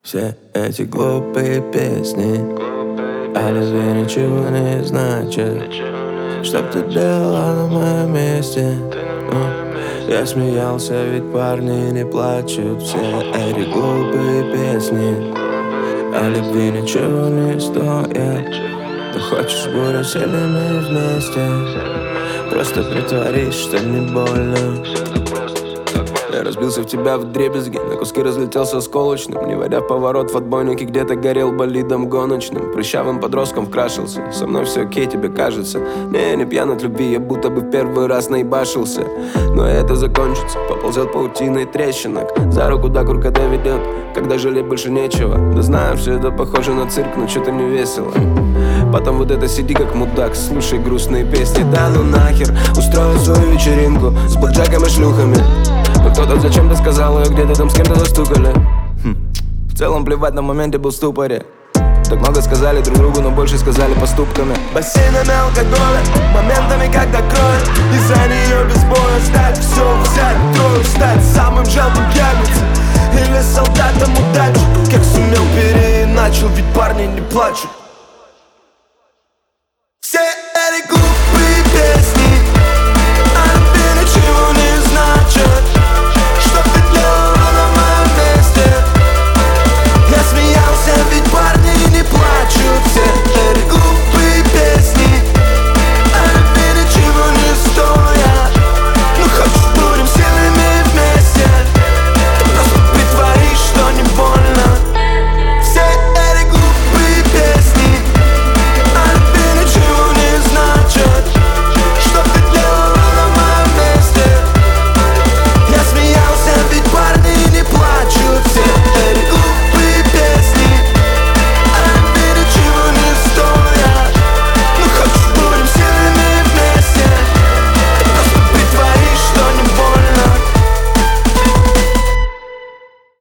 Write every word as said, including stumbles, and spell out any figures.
Все эти глупые песни о любви ничего не значат. Что б ты делала на моем месте? Ну, я смеялся, ведь парни не плачут. Все эти глупые песни о любви ничего не стоят. Ты хочешь бурю, сильными вместе. Просто притворись, что не больно. Я разбился в тебя вдребезги, на куски разлетелся осколочным. Не войдя в поворот в отбойнике, где-то горел болидом гоночным. Прыщавым подростком вкрашился. Со мной все окей, тебе кажется. Не, не пьян от любви, я будто бы в первый раз наебашился. Но это закончится, поползет паутиной трещинок. За руку до курка-то ведет, когда жалеть больше нечего. Да знаю, все это похоже на цирк, но что-то не весело. Потом вот это сиди как мудак, слушай грустные песни. Да ну нахер, устрою свою вечеринку с блэкджеком и шлюхами. Но кто-то зачем-то сказал ее, где-то там с кем-то застукали. хм. В целом плевать, на моменте был в ступоре. Так много сказали друг другу, но больше сказали поступками. Бассейнами алкоголя, моментами когда кроет. Из-за нее без боя стать, все взять, трою стать самым жалким пьяницей или солдатом удачи. Как сумел переиначил, ведь парни не плачут.